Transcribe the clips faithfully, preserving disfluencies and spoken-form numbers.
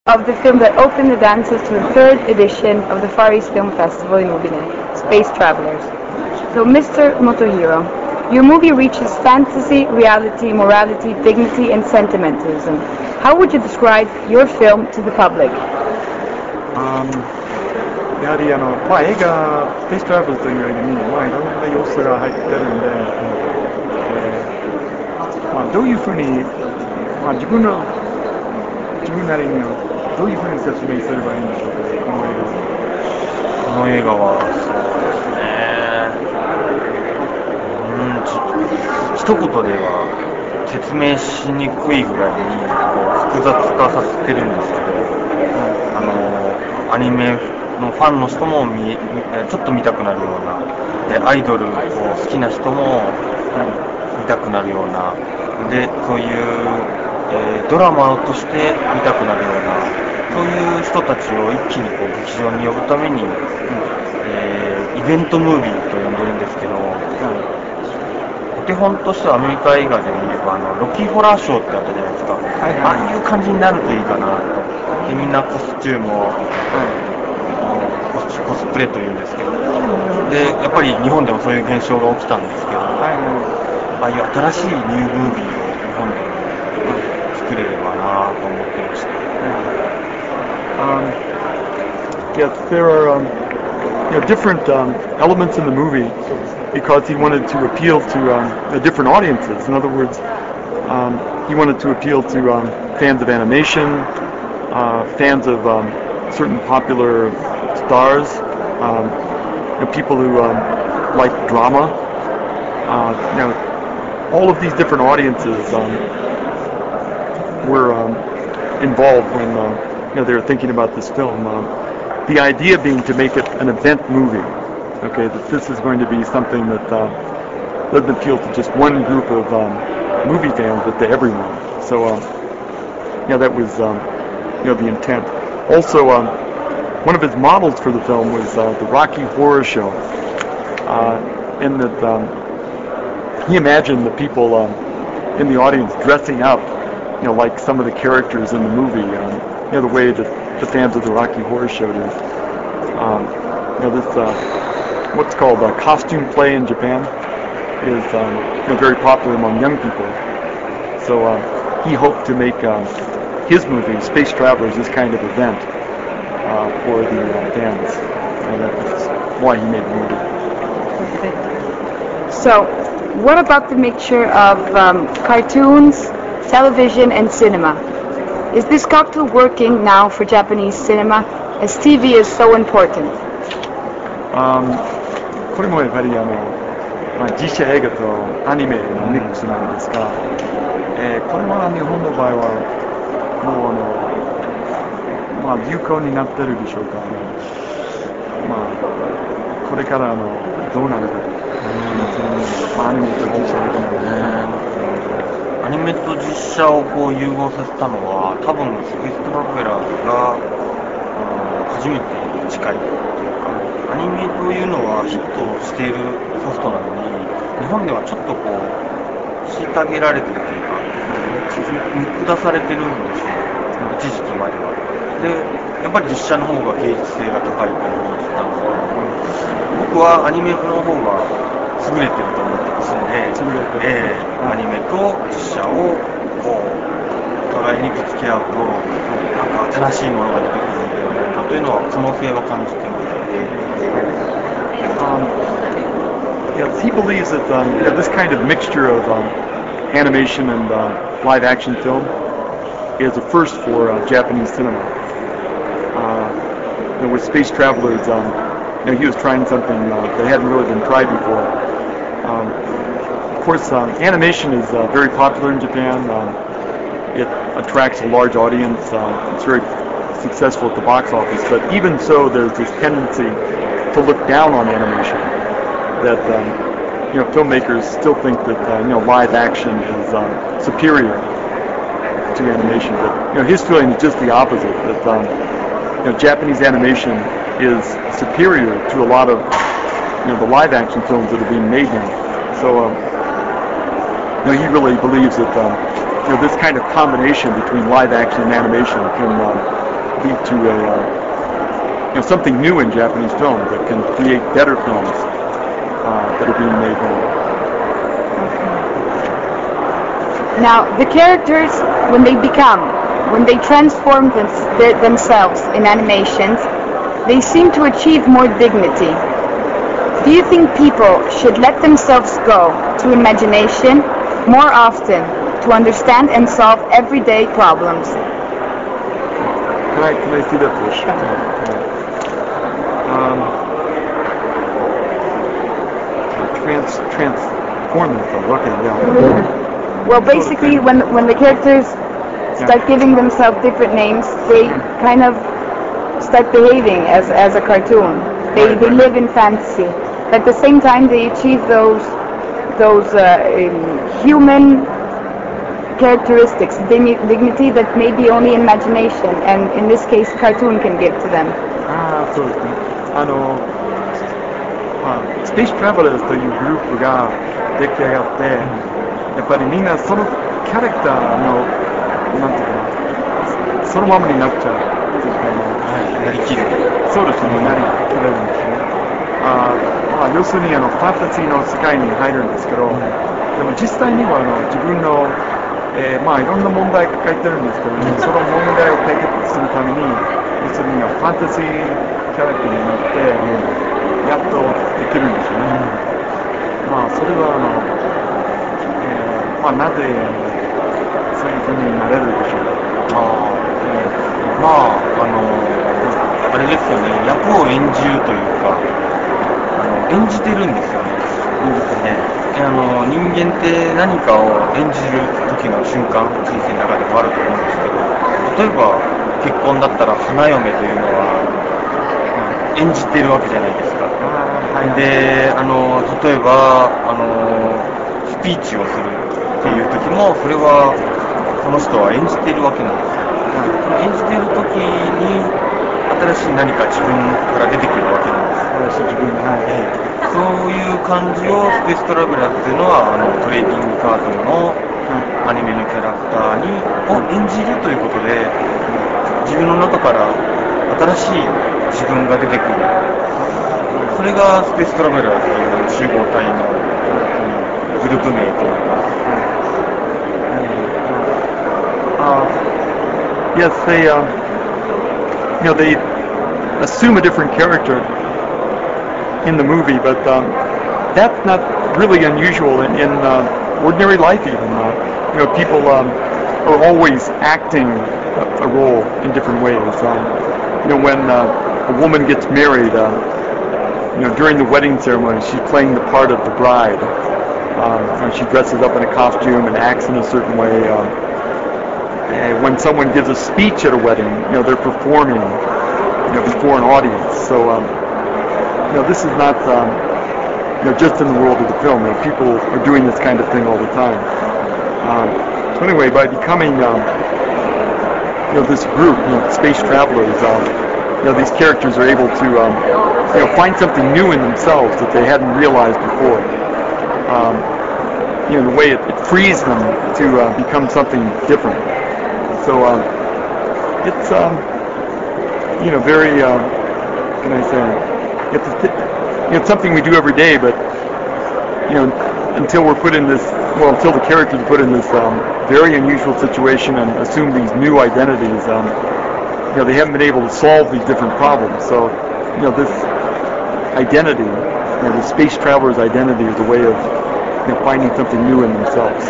of the film that opened the dances to the third edition of the Far East Film Festival in Udine, Space Travelers. So, Mister Motohiro, your movie reaches fantasy, reality, morality, dignity, and sentimentalism. How would you describe your film to the public? Um, やはりあの、まあ、映画「スペーストラベル」というよりに、まあ、いろんな要素が入ってるんで、えーまあ、どういうふうに、まあ、自分の自分なりにどういうふうに説明すればいいんでしょうか、この映画は。 この映画はそうですね、うん、一言では説明しにくいぐらいにこう複雑化させてるんですけど、あのアニメのファンの人も見ちょっと見たくなるような、でアイドルを好きな人も見たくなるような、でそういう、えー、ドラマとして見たくなるような、そういう人たちを一気にこう劇場に呼ぶために、えー、イベントムービーと呼んでるんですけど、お手本としてはアメリカ映画で見ればあのロッキーホラーショーってあったじゃないですか、はいはい、ああいう感じになるといいかなと。でみんなコスチュームを、はいコスプレというんですけど、でやっぱり日本でもそういう現象が起きたんですけど、はい、ああいう新しいニュームービーを日本で作れればなと思ってました。 Um, yes, there are um, you know, different um, elements in the movie because he wanted to appeal to um, different audiences. In other words, um, he wanted to appeal to um, fans of animation, uh, fans of um, certain popular stars, um, you know, people who um, like drama. Uh, you know, all of these different audiences um, were um, involved when uh, you know they were thinking about this film. Uh, the idea being to make it an event movie. Okay, that this is going to be something that uh, doesn't appeal to just one group of um, movie fans, but to everyone. So, um, yeah, that was um, you know the intent. Also. Um, One of his models for the film was uh, the Rocky Horror Show, uh, in that um, he imagined the people um, in the audience dressing up, you know, like some of the characters in the movie, um, you know, the way that the fans of the Rocky Horror Show do. Um, you know, this uh, what's called a costume play in Japan is um, you know, very popular among young people. So uh, he hoped to make um, his movie, Space Travelers, this kind of event. Uh, for the uh, fans, and that's why he made the movie. Okay. So, what about the mixture of um, cartoons, television, and cinema? Is this cocktail working now for Japanese cinema, as T V is so important? Um, これもやはりあの、まあ、実写映画とアニメのミックスなんですが、えー、これは日本の場合はもうあのまあ、有効になってるでしょうか、ね、まあ、これからあのどうなるか、まあ、アニメと実写映画アニメと実写をこう融合させたのは多分スペーストラベラーが初めて近いというか、アニメというのはヒットしているソフトなのに日本ではちょっとこう虐げられてるというか見下されてるんですよ、一時期までは。でやっぱり実写の方が芸術性が高いと思ってたんですけど、僕はアニメの方が優れてると思ってますので、えー、アニメと実写をこうお互いにぶつけ合うとなんか新しいものが出てくるのではないかというのは可能性は感じてます。 Um, yes, he believes that um, you know, this kind of mixture of um, animation and uh, live action film is a first for uh, Japanese cinema. Uh, you know, with Space Travelers, um, you know, he was trying something uh, that hadn't really been tried before. Um, of course, um, animation is uh, very popular in Japan. Um, it attracts a large audience. Uh, it's very successful at the box office. But even so, there's this tendency to look down on animation. That um, you know, filmmakers still think that uh, you know, live action is uh, superior to animation. But you know, his feeling is just the opposite. That um, you know, Japanese animation is superior to a lot of you know the live action films that are being made now. So um, you know, he really believes that um, you know this kind of combination between live action and animation can um, lead to a uh, you know something new in Japanese film that can create better films uh, that are being made now. Now, the characters, when they become, when they transform them, th- themselves in animations, they seem to achieve more dignity. Do you think people should let themselves go to imagination more often to understand and solve everyday problems? Can I, can I see that push? Um, trans, transform themselves, okay, yeah. Well, basically, when when the characters start giving themselves different names, they kind of start behaving as, as a cartoon. They they live in fantasy. But at the same time, they achieve those those uh, um, human characteristics, digni- dignity that maybe only imagination, and in this case, cartoon can give to them. ああ、そうですね。あの、まあ、スペーストラベラーズというグループが出来上がって、やっぱりみんなそのキャラクターの、なんていうかな、そのままになっちゃうっていうか、あの、なりきる。そうですね、なりきれるんですね。あまあ、要するにあのファンタジーの世界に入るんですけど、でも実際にはあの自分の、えー、まあいろんな問題抱えてるんですけど、その問題を解決するために、要するにファンタジーキャラクターになって、やっとできるんですよね。まあそれはあの、えー、まあなぜそういうふうになれるでしょうか。あえー、まああのあれですよね、役を演じるというか。演じてるんですよね。演じてね。あの人間って何かを演じる時の瞬間、人生の中でもあると思うんですけど、例えば結婚だったら花嫁というのは演じてるわけじゃないですか。で、あの例えばあのスピーチをするっていう時も、それはこの人は演じてるわけなんですよ。演じてる時に新しい何か自分から出てくるわけなんです。新しい自分が、はい、そういう感じをスペーストラベラーっていうのはあのトレーディングカードのアニメのキャラクターにを演じるということで、自分の中から新しい自分が出てくる。それがスペーストラベラーっていう集合体のグループ名というか。Uh, yes, they, um, you know, they assume a different character in the movie, but um, that's not really unusual in, in uh, ordinary life even. Uh, you know, people um, are always acting a, a role in different ways. Um, you know, when uh, a woman gets married, uh, you know, during the wedding ceremony, she's playing the part of the bride. Um, and she dresses up in a costume and acts in a certain way. Um, and when someone gives a speech at a wedding, you know, they're performing, you know, before an audience. So, um, you know, this is not, um, you know, just in the world of the film. You know, people are doing this kind of thing all the time. Um, so anyway, by becoming, um, you know, this group, you know, space travelers, um, you know, these characters are able to, um, you know, find something new in themselves that they hadn't realized before. Um, you know, in a way, it, it frees them to uh, become something different. So um, it's, um, you know, very, uh, what can I say? It's, a, it's something we do every day, but you know, until we're put in this, well, until the characters are put in this um, very unusual situation and assume these new identities, um, you know, they haven't been able to solve these different problems. So, you know, this identity, you know, the space traveler's identity is a way of, you know, finding something new in themselves.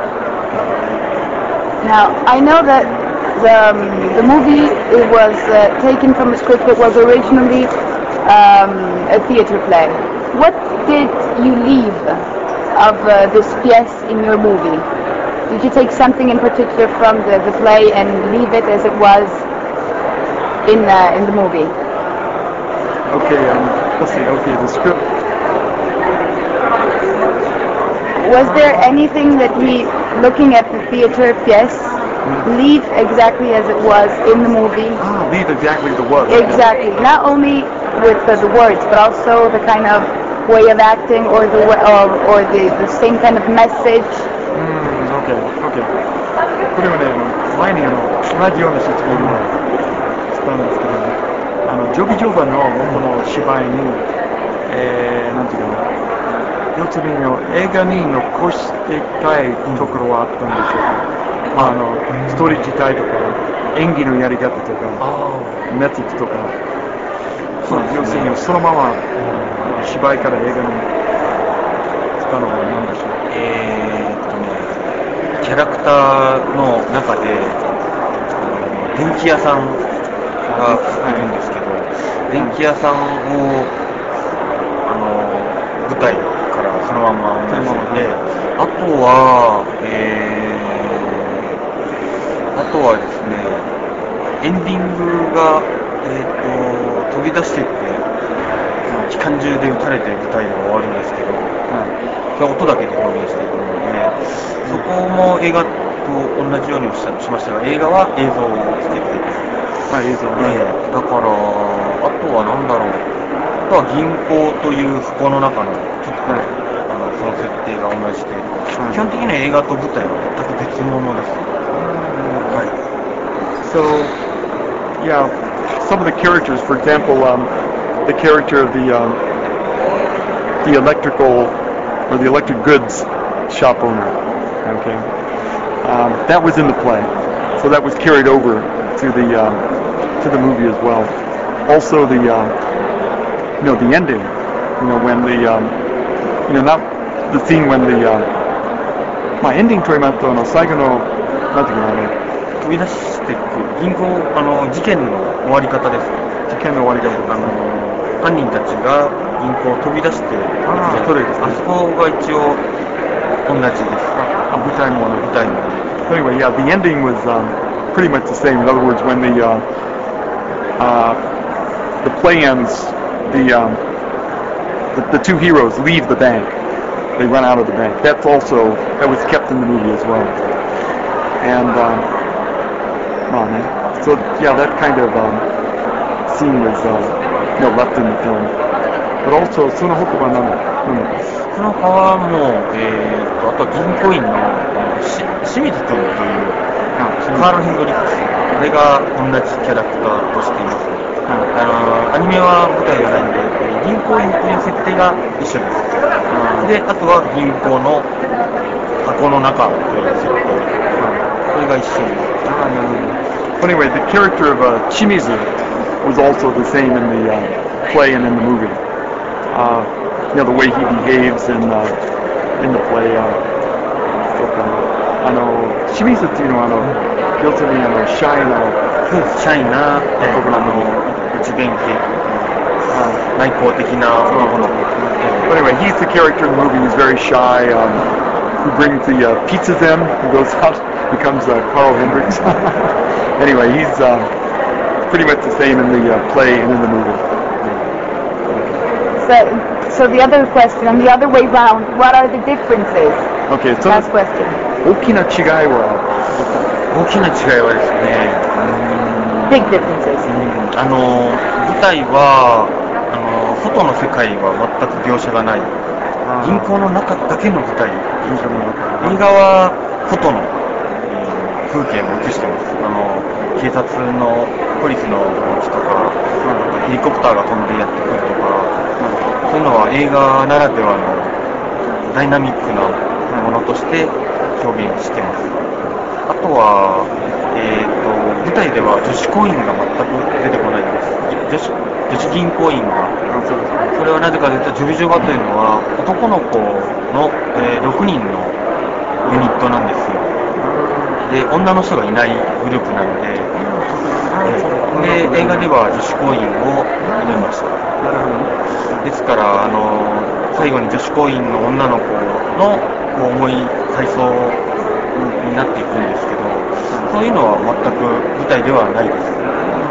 Now, I know that the, um, the movie it was uh, taken from a script that was originally um, a theater play. What did you leave of uh, this pièce in your movie? Did you take something in particular from the, the play and leave it as it was in uh, in the movie? Okay, um, let's see. Okay, the script. Was there anything that we, looking at the theater pièce, leave exactly as it was in the movie? Ah, leave exactly the words. Exactly. Not only with the, the words, but also the kind of way of acting or the or, or the, the same kind of message. Mm, okay, okay. これはね、前にあの同じような質問をしたジョビジョバの元の芝居に、えー、なんていうかな、要するに映画に残していきたいところはあったんでしょうか。まあ、あのストーリー自体とか演技のやり方とかメソッドとか、まあ、要するにそのまま芝居から映画にしたのは何でしょう。 えーっとね、キャラクターの中で電気屋さんがいるんですけど、電気屋さんをあの舞台からそのまま同じで、あとは、えー、あとはですね、エンディングが、えー、と飛び出していって、機関銃で撃たれて舞台が終わるんですけど、それは音だけで表現しているので、そこも映画と同じようにしましたが、映画は映像をつけている。 まあ、映像ね、 だから、あとは何だろう、あとは銀行という箱の中の、ちょっと、はい、あのその設定が同じで、はい、基本的には映画と舞台は全く別物です。はい。 So, yeah, some of the characters, for example, um, the character of the um, the electrical or the electric goods shop owner, okay, um, that was in the play, so that was carried over to the um, to the movie as well. Also, the um, you know the ending, you know when the um, you know not the scene when the um, まあエンディングと言いますとあの最後のなんていうかな飛び出していく銀行あの事件の終わり方です。 事件の終わり方あの犯人たちが銀行を飛び出して、あそれです。あそこが一応同じです。 あ、舞台も舞台も。 Anyway, yeah, the ending was um, pretty much the same. In other words, when the uh, uh, the play ends, the, um, the the two heroes leave the bank. They run out of the bank. That's also that was kept in the movie as well. And um, oh, man. So yeah, that kind of um, scene was uh, you know, left in the film. But also, その他は何だ？ その他はもう、えー、とあとは銀行員のし清水君というカール・ヘンドリックス、あれが同じキャラクターとしています。あのアニメは舞台がないので、銀行員という設定が一緒です。で、あとは銀行の箱の中という設定、これが一緒です。 But anyway, the character of uh, Shimizu was also the same in the uh, play and in the movie. Uh, you know, the way he behaves in, uh, in the play. Uh, あの、清水っていうのは、あの、要するに、あの、シャイな、 シャイな、僕らの内弁慶、内向的なもの。 But anyway, he's the character in the movie who's very shy, um, who brings the uh, pizzas in, who goes out, becomes uh, Carl Hendricks. Anyway, he's uh, pretty much the same in the uh, play and in the movie. So, so the other question, and the other way round, what are the differences? Okay, so last question. 大きな違いは大きな違いはですね、 Big differences. あの舞台はあの外の世界は全く描写がない。銀行の中だけの舞台。映画は外の、えー、風景も映してます。あの警察のポリスの動きとか、ヘリコプターが飛んでやってくるとか、そういうのは映画ならではのダイナミックなものとして表現してます。あとは、えー、と舞台では女子行員が全く出てこないんです。女子、女子銀行員が。それはなぜかというと、ジョビジョバというのは男の子の、えー、ろくにんのユニットなんですよ。で、女の人がいないグループなので、えー、で映画では女子行員を入れました。ですから、あの最後に女子行員の女の子の重い回想になっていくんですけど、そういうのは全く舞台ではないです。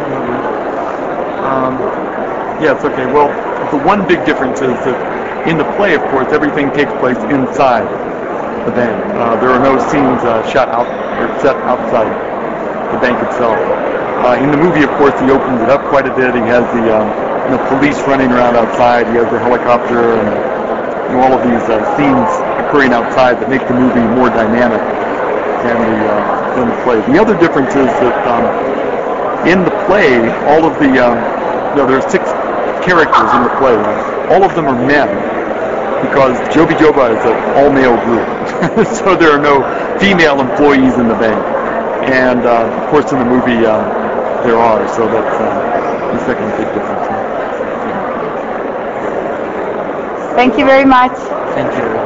Um, yes, okay. Well, the one big difference is that in the play, of course, everything takes place inside the bank. Uh, there are no scenes uh, shot out or set outside the bank itself. Uh, in the movie, of course, he opens it up quite a bit. He has the um, you know, police running around outside. He has the helicopter and you know, all of these uh, scenes occurring outside that make the movie more dynamic than the, uh, than the play. The other difference is that um, in the play, all of the um, you know, there are six characters in the play. All of them are men because Joby Joba is an all-male group. So there are no female employees in the bank. And uh, of course in the movie uh, there are, so that's uh, the second big difference. Thank you very much. Thank you.